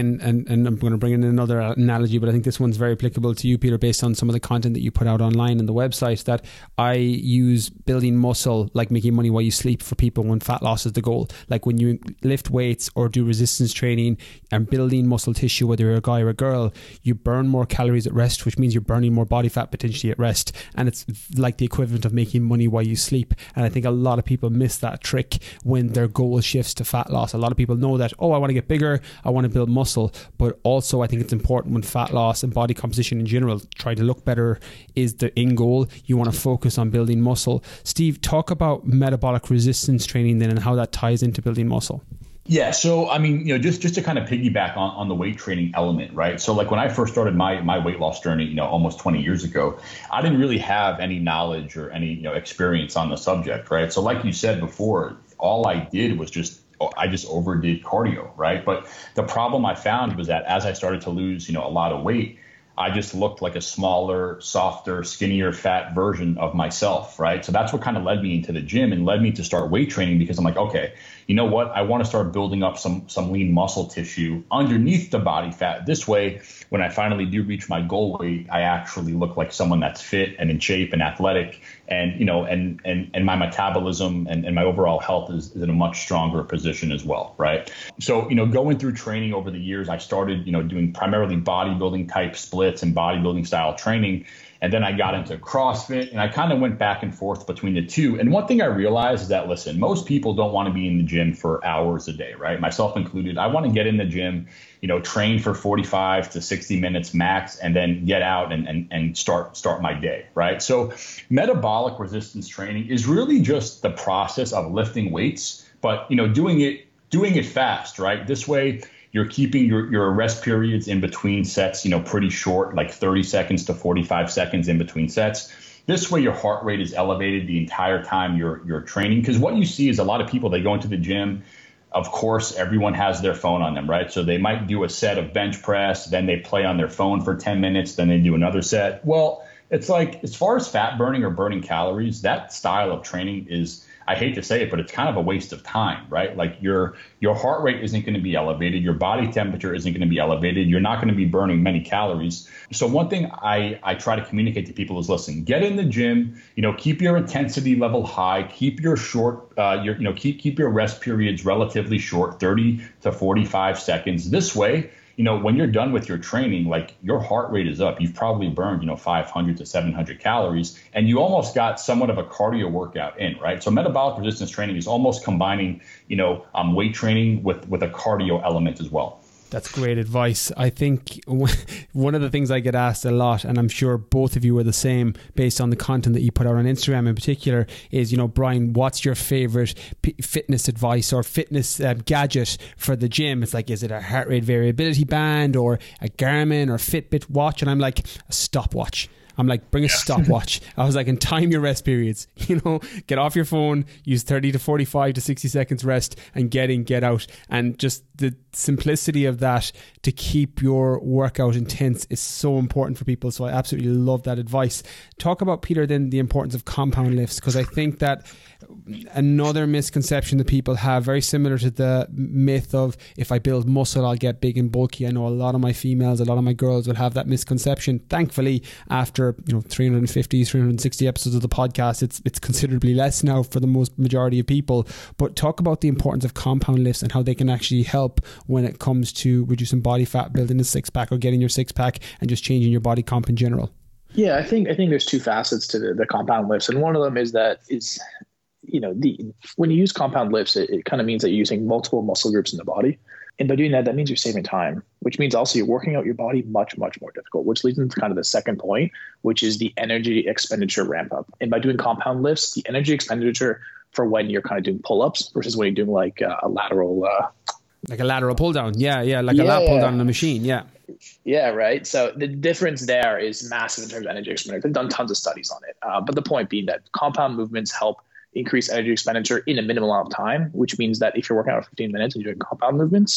I'm going to bring in another analogy, but I think this one's very applicable to you, Peter, based on some of the content that you put out online and the website, that I use building muscle like making money while you sleep for people when fat loss is the goal. Like when you lift weights or do resistance training and building muscle tissue, whether you're a guy or a girl, you burn more calories at rest, which means you're burning more body fat potentially at rest. And it's like the equivalent of making money while you sleep. And I think a lot of people miss that trick when their goal shifts to fat loss. A lot of people know that, I want to get bigger, I want to build muscle, but also I think it's important when fat loss and body composition in general, try to look better is the end goal. You want to focus on building muscle. Steve, talk about metabolic resistance training then and how that ties into building muscle. Yeah. So, I mean, just to kind of piggyback on the weight training element, right? So like when I first started my weight loss journey, almost 20 years ago, I didn't really have any knowledge or any, experience on the subject, right? So like you said before, all I did was I just overdid cardio, right? But the problem I found was that as I started to lose, a lot of weight, I just looked like a smaller, softer, skinnier, fat version of myself, right? So that's what kind of led me into the gym and led me to start weight training, because I'm like, okay, you know what? I want to start building up some lean muscle tissue underneath the body fat. This way, when I finally do reach my goal weight, I actually look like someone that's fit and in shape and athletic, and and my metabolism and my overall health is in a much stronger position as well, right? So, going through training over the years, I started, doing primarily bodybuilding type splits and bodybuilding style training. And then I got into CrossFit, and I kind of went back and forth between the two. And one thing I realized is that, listen, most people don't want to be in the gym for hours a day, right? Myself included. I want to get in the gym, train for 45 to 60 minutes max, and then get out and start my day, right? So metabolic resistance training is really just the process of lifting weights, but, doing it fast, right? This way, you're keeping your rest periods in between sets, pretty short, like 30 seconds to 45 seconds in between sets. This way, your heart rate is elevated the entire time you're training. Because what you see is a lot of people, they go into the gym. Of course, everyone has their phone on them, right? So they might do a set of bench press, then they play on their phone for 10 minutes, then they do another set. Well, it's like, as far as fat burning or burning calories, that style of training is, I hate to say it, but it's kind of a waste of time, right? Like your heart rate isn't going to be elevated. Your body temperature isn't going to be elevated. You're not going to be burning many calories. So one thing I try to communicate to people is, listen, get in the gym, keep your intensity level high, keep your keep your rest periods relatively short, 30 to 45 seconds. This way, when you're done with your training, like your heart rate is up. You've probably burned, 500 to 700 calories, and you almost got somewhat of a cardio workout in, right? So metabolic resistance training is almost combining, weight training with a cardio element as well. That's great advice. I think one of the things I get asked a lot, and I'm sure both of you are the same based on the content that you put out on Instagram in particular, is, Brian, what's your favorite fitness advice or fitness gadget for the gym? It's like, is it a heart rate variability band or a Garmin or Fitbit watch? And I'm like, a stopwatch. I'm like, bring a stopwatch. I was like, and time your rest periods, get off your phone, use 30 to 45 to 60 seconds rest, and get out. And just the simplicity of that to keep your workout intense is so important for people. So I absolutely love that advice. Talk about, Peter, then the importance of compound lifts, because I think that another misconception that people have, very similar to the myth of, if I build muscle, I'll get big and bulky. I know a lot of my females, a lot of my girls will have that misconception. Thankfully, after 350, 360 episodes of the podcast, it's considerably less now for the majority of people. But talk about the importance of compound lifts and how they can actually help when it comes to reducing body fat, building a six-pack or getting your six-pack, and just changing your body comp in general. Yeah, I think there's two facets to the compound lifts, and one of them is when you use compound lifts, it kind of means that you're using multiple muscle groups in the body. And by doing that, that means you're saving time, which means also you're working out your body much, much more difficult, which leads into kind of the second point, which is the energy expenditure ramp up. And by doing compound lifts, the energy expenditure for when you're kind of doing pull-ups versus when you're doing like a lateral... like a lateral pull down. Yeah. Like a lat pull down on the machine. Yeah. Yeah, right. So the difference there is massive in terms of energy expenditure. They've done tons of studies on it. But the point being that compound movements help increase energy expenditure in a minimal amount of time, which means that if you're working out for 15 minutes and you're doing compound movements,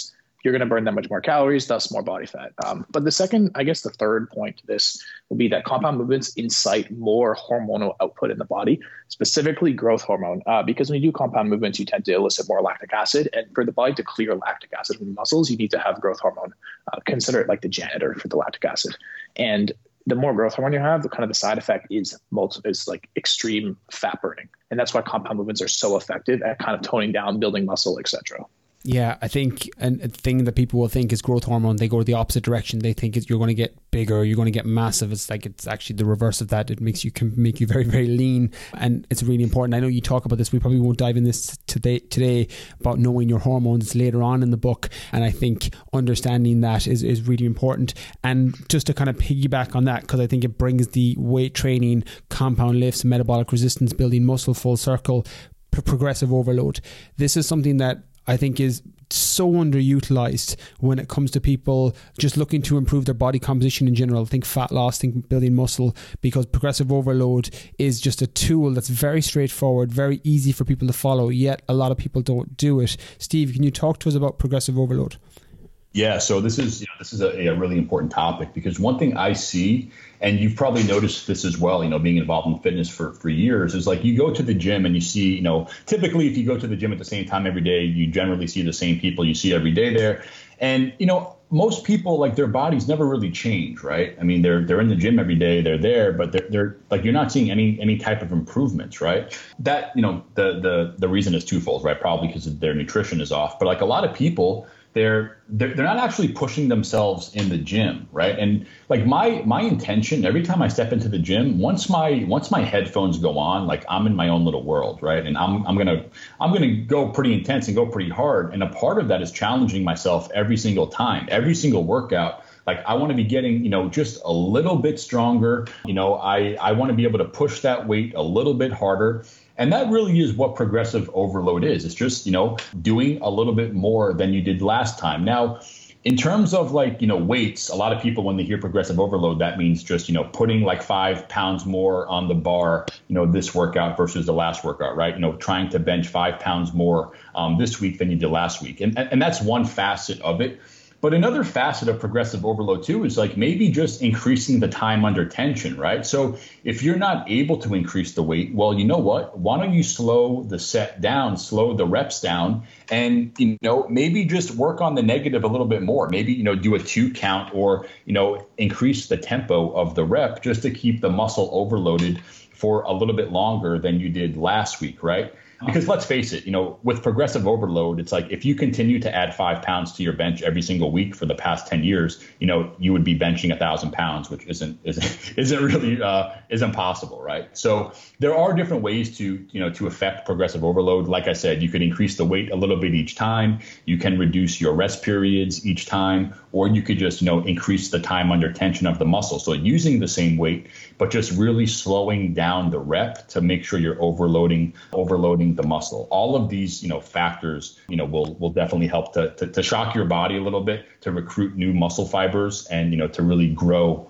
you're going to burn that much more calories, thus more body fat. But the third point to this will be that compound movements incite more hormonal output in the body, specifically growth hormone. Because when you do compound movements, you tend to elicit more lactic acid. And for the body to clear lactic acid from the muscles, you need to have growth hormone. Consider it like the janitor for the lactic acid. And the more growth hormone you have, the side effect is like extreme fat burning. And that's why compound movements are so effective at kind of toning down, building muscle, etc. Yeah, I think a thing that people will think is growth hormone, they go the opposite direction. They think you're going to get bigger, you're going to get massive. It's actually the reverse of that. It can make you very, very lean, and it's really important. I know you talk about this. We probably won't dive in this today about knowing your hormones later on in the book, and I think understanding that is really important. And just to kind of piggyback on that, because I think it brings the weight training, compound lifts, metabolic resistance building muscle full circle, progressive overload. This is something that I think is so underutilized when it comes to people just looking to improve their body composition in general. Think fat loss, think building muscle, because progressive overload is just a tool that's very straightforward, very easy for people to follow, yet a lot of people don't do it. Steve, can you talk to us about progressive overload? Yeah, so this is a really important topic, because one thing I see, and you've probably noticed this as well, being involved in fitness for years, is like you go to the gym and you see, typically if you go to the gym at the same time every day, you generally see the same people you see every day there. And, most people, like, their bodies never really change, right? I mean, they're in the gym every day, they're there, but they're like, you're not seeing any type of improvements, right? That, the reason is twofold, right? Probably because their nutrition is off. But like a lot of people, they're not actually pushing themselves in the gym, right? And like my intention every time I step into the gym, once my headphones go on, like I'm in my own little world, right? And I'm gonna go pretty intense and go pretty hard. And a part of that is challenging myself every single time, every single workout. Like I want to be getting, just a little bit stronger. I want to be able to push that weight a little bit harder. And that really is what progressive overload is. It's just, doing a little bit more than you did last time. Now, in terms of weights, a lot of people, when they hear progressive overload, that means just, putting like 5 pounds more on the bar, this workout versus the last workout, right? Trying to bench 5 pounds more this week than you did last week. And that's one facet of it. But another facet of progressive overload too is like maybe just increasing the time under tension, right? So if you're not able to increase the weight, well, you know what? Why don't you slow the set down, slow the reps down, and, maybe just work on the negative a little bit more. Maybe, do a 2 count or, increase the tempo of the rep just to keep the muscle overloaded for a little bit longer than you did last week, right? Because let's face it, with progressive overload, it's like if you continue to add 5 pounds to your bench every single week for the past 10 years, you would be benching 1,000 pounds, which isn't really isn't possible, right? So there are different ways to affect progressive overload. Like I said, you could increase the weight a little bit each time. You can reduce your rest periods each time, or you could just increase the time under tension of the muscle. So using the same weight, but just really slowing down the rep to make sure you're overloading the muscle. All of these, factors, will definitely help to shock your body a little bit, to recruit new muscle fibers, and, to really grow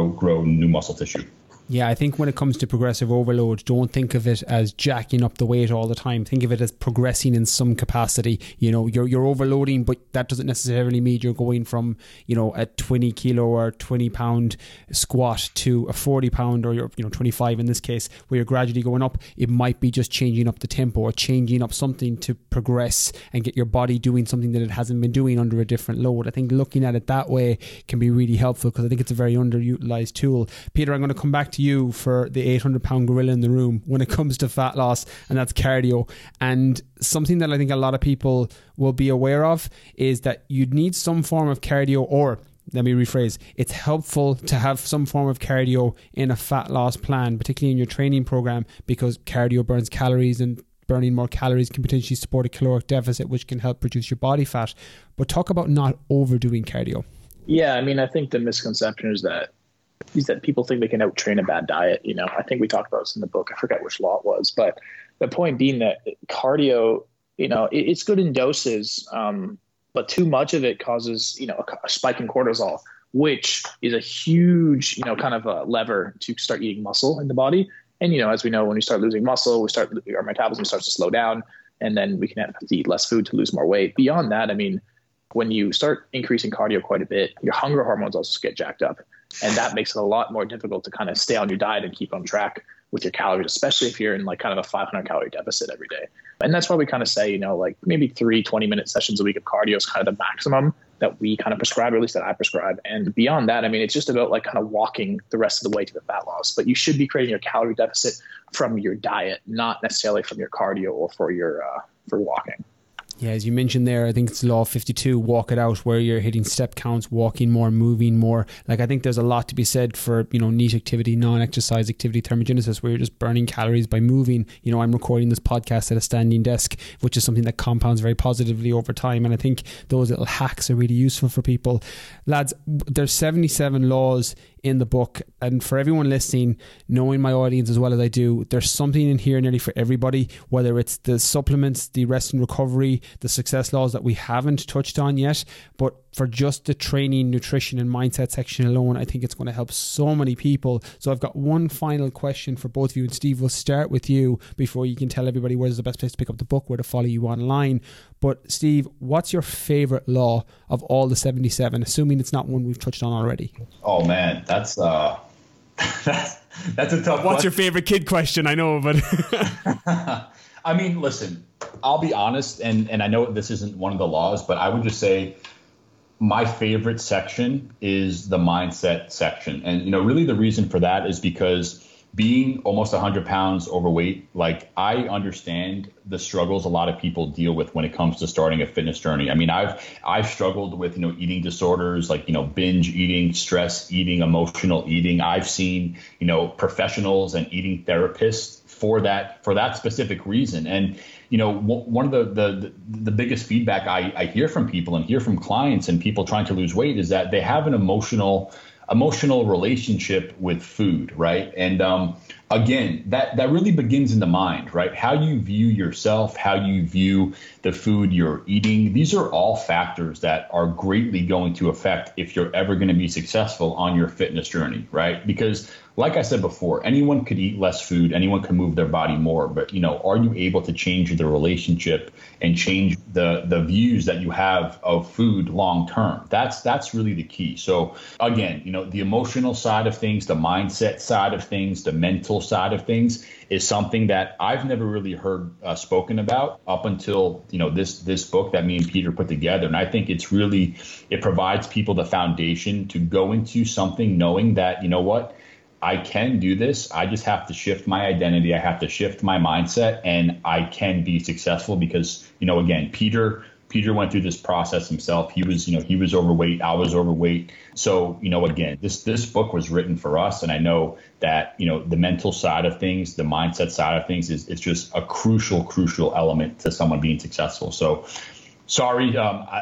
new muscle tissue. Yeah, I think when it comes to progressive overload, don't think of it as jacking up the weight all the time. Think of it as progressing in some capacity. You're overloading, but that doesn't necessarily mean you're going from, a 20 kilo or 20 pound squat to a 40 pound, or you're, 25 in this case, where you're gradually going up. It might be just changing up the tempo or changing up something to progress and get your body doing something that it hasn't been doing under a different load. I think looking at it that way can be really helpful, because I think it's a very underutilized tool. Peter, I'm going to come back to you for the 800-pound gorilla in the room when it comes to fat loss, and that's cardio. And something that I think a lot of people will be aware of is that you'd need some form of cardio, or let me rephrase, it's helpful to have some form of cardio in a fat loss plan, particularly in your training program, because cardio burns calories, and burning more calories can potentially support a caloric deficit, which can help reduce your body fat. But talk about not overdoing cardio. Yeah, I think the misconception is that people think they can out-train a bad diet. I think we talked about this in the book. I forget which law it was, but the point being that cardio, it's good in doses, but too much of it causes, a spike in cortisol, which is a huge, kind of a lever to start eating muscle in the body. And, as we know, when we start losing muscle, our metabolism starts to slow down, and then we can have to eat less food to lose more weight. Beyond that, when you start increasing cardio quite a bit, your hunger hormones also get jacked up. And that makes it a lot more difficult to kind of stay on your diet and keep on track with your calories, especially if you're in like kind of a 500 calorie deficit every day. And that's why we kind of say, you know, like maybe 3 20-minute sessions a week of cardio is kind of the maximum that we kind of prescribe, or at least that I prescribe. And beyond that, I mean, it's just about like kind of walking the rest of the way to the fat loss. But you should be creating your calorie deficit from your diet, not necessarily from your cardio or for your for walking. Yeah, as you mentioned there, I think it's law 52, walk it out, where you're hitting step counts, walking more, moving more. Like, I think there's a lot to be said for, you know, NEAT activity, non-exercise activity, thermogenesis, where you're just burning calories by moving. You know, I'm recording this podcast at a standing desk, which is something that compounds very positively over time. And I think those little hacks are really useful for people. Lads, there's 77 laws in the book, and for everyone listening, knowing my audience as well as I do, there's something in here nearly for everybody, whether it's the supplements, the rest and recovery, the success laws that we haven't touched on yet, but for just the training, nutrition and mindset section alone, I think it's going to help so many people. So I've got one final question for both of you, and Steve, we'll start with you before you can tell everybody where's the best place to pick up the book, where to follow you online. But Steve, what's your favorite law of all the 77, assuming it's not one we've touched on already? Oh man, that's a tough question. What's your favorite kid question? I know, but I mean, listen, I'll be honest, and I know this isn't one of the laws, but I would just say my favorite section is the mindset section. And, you know, really the reason for that is because being almost 100 pounds overweight, like, I understand the struggles a lot of people deal with when it comes to starting a fitness journey. I mean, I've struggled with, you know, eating disorders, like, you know, binge eating, stress eating, emotional eating. I've seen, you know, professionals and eating therapists for that specific reason. And, you know, one of the biggest feedback I hear from people and hear from clients and people trying to lose weight is that they have an emotional relationship with food, right? And again, that really begins in the mind, right? How you view yourself, how you view the food you're eating. These are all factors that are greatly going to affect if you're ever going to be successful on your fitness journey, right? Because like I said before, anyone could eat less food, anyone can move their body more, but, you know, are you able to change the relationship and change the views that you have of food long term? That's really the key. So again, you know, the emotional side of things, the mindset side of things, the mental side of things is something that I've never really heard spoken about up until, you know, this book that me and Peter put together. And I think it provides people the foundation to go into something knowing that, you know what, I can do this. I just have to shift my identity. I have to shift my mindset, and I can be successful because, you know, again, Peter went through this process himself. He was overweight. I was overweight. So, you know, again, this book was written for us. And I know that, you know, the mental side of things, the mindset side of things it's just a crucial element to someone being successful. So sorry,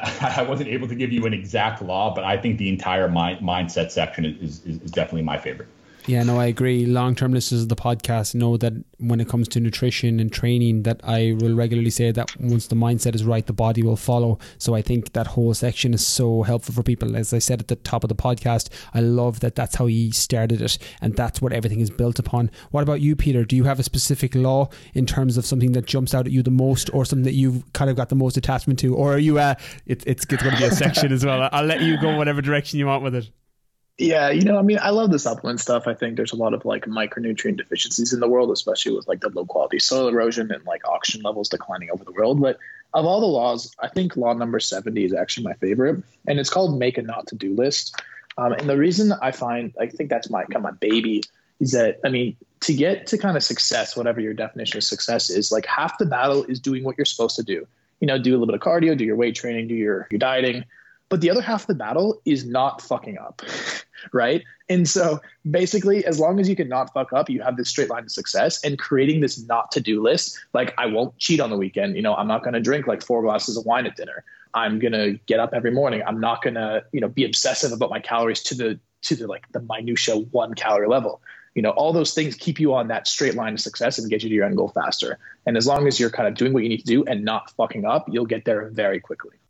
I wasn't able to give you an exact law, but I think the entire mindset section is definitely my favorite. Yeah, no, I agree. Long-term listeners of the podcast know that when it comes to nutrition and training, that I will regularly say that once the mindset is right, the body will follow. So I think that whole section is so helpful for people. As I said at the top of the podcast, I love that that's how he started it, and that's what everything is built upon. What about you, Peter? Do you have a specific law in terms of something that jumps out at you the most, or something that you've kind of got the most attachment to? Or are you, it's going to be a section as well. I'll let you go whatever direction you want with it. Yeah, you know, I mean, I love the supplement stuff. I think there's a lot of like micronutrient deficiencies in the world, especially with like the low quality soil erosion and like oxygen levels declining over the world. But of all the laws, I think law number 70 is actually my favorite, and it's called make a not to do list. And the reason I think that's my baby is that, I mean, to get to kind of success, whatever your definition of success is, like half the battle is doing what you're supposed to do. You know, do a little bit of cardio, do your weight training, do your dieting. But the other half of the battle is not fucking up, right? And so basically, as long as you can not fuck up, you have this straight line to success. And creating this not to-do list, like I won't cheat on the weekend. You know, I'm not going to drink like 4 glasses of wine at dinner. I'm going to get up every morning. I'm not going to, you know, be obsessive about my calories to the like the minutia 1 calorie level. You know, all those things keep you on that straight line to success and get you to your end goal faster. And as long as you're kind of doing what you need to do and not fucking up, you'll get there very quickly.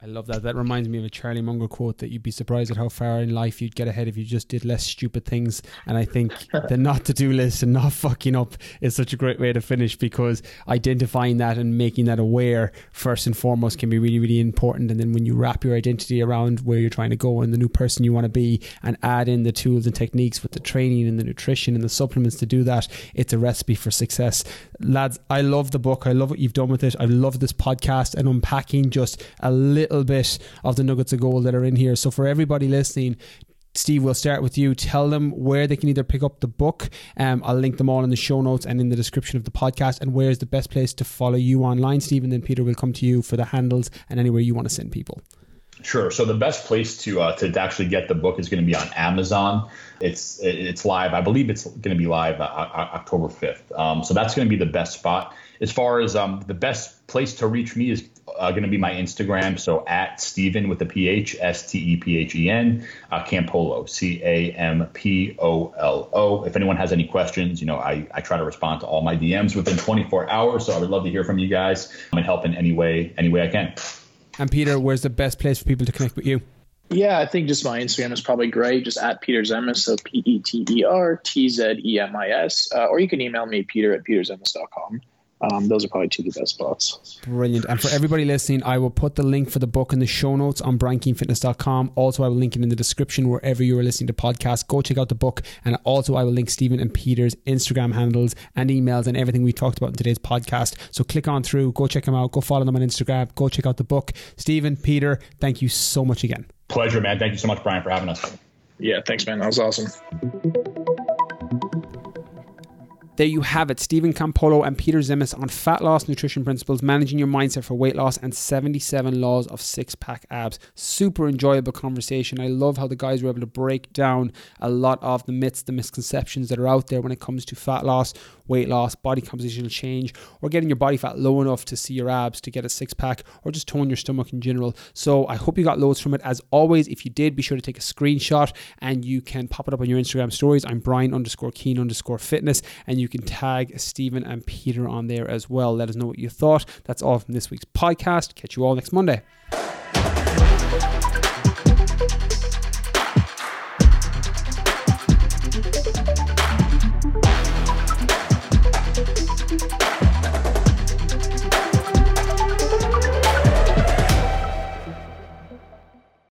I love that. That reminds me of a Charlie Munger quote that you'd be surprised at how far in life you'd get ahead if you just did less stupid things. And I think the not to do list and not fucking up is such a great way to finish, because identifying that and making that aware first and foremost can be really, really important. And then when you wrap your identity around where you're trying to go and the new person you want to be, and add in the tools and techniques with the training and the nutrition and the supplements to do that, it's a recipe for success. Lads, I love the book. I love what you've done with it. I love this podcast and unpacking just a little bit of the nuggets of gold that are in here. So for everybody listening, Steve, we'll start with you. Tell them where they can either pick up the book. I'll link them all in the show notes and in the description of the podcast. And where's the best place to follow you online, Steve? And then Peter will come to you for the handles and anywhere you want to send people. Sure. So the best place to actually get the book is going to be on Amazon. It's live. I believe it's going to be live October 5th. So that's going to be the best spot. As far as the best place to reach me is going to be my Instagram. So at Stephen with a PH, STEPHEN, Campolo, CAMPOLO. If anyone has any questions, I try to respond to all my DMs within 24 hours. So I would love to hear from you guys and help in any way I can. And Peter, where's the best place for people to connect with you? Yeah, I think just my Instagram is probably great. Just at Peter Zemis, so PETERTZEMIS. Or you can email me, peter@peterzemis.com. Those are probably two of the best spots. Brilliant. And for everybody listening, I will put the link for the book in the show notes on BrianKeaneFitness.com. Also, I will link it in the description wherever you are listening to podcasts. Go check out the book. And also, I will link Stephen and Peter's Instagram handles and emails and everything we talked about in today's podcast. So click on through, go check them out, go follow them on Instagram, go check out the book. Stephen, Peter, thank you so much again. Pleasure, man. Thank you so much, Brian, for having us. Yeah, thanks, man. That was awesome. There you have it, Stephen Campolo and Peter Zemis on fat loss, nutrition principles, managing your mindset for weight loss, and 77 laws of six-pack abs. Super enjoyable conversation. I love how the guys were able to break down a lot of the myths, the misconceptions that are out there when it comes to fat loss, weight loss, body compositional change, or getting your body fat low enough to see your abs, to get a six-pack, or just tone your stomach in general. So I hope you got loads from it. As always, if you did, be sure to take a screenshot and you can pop it up on your Instagram stories. I'm Brian_Keane_fitness, and you can tag Stephen and Peter on there as well. Let us know what you thought. That's all from this week's podcast. Catch you all next Monday.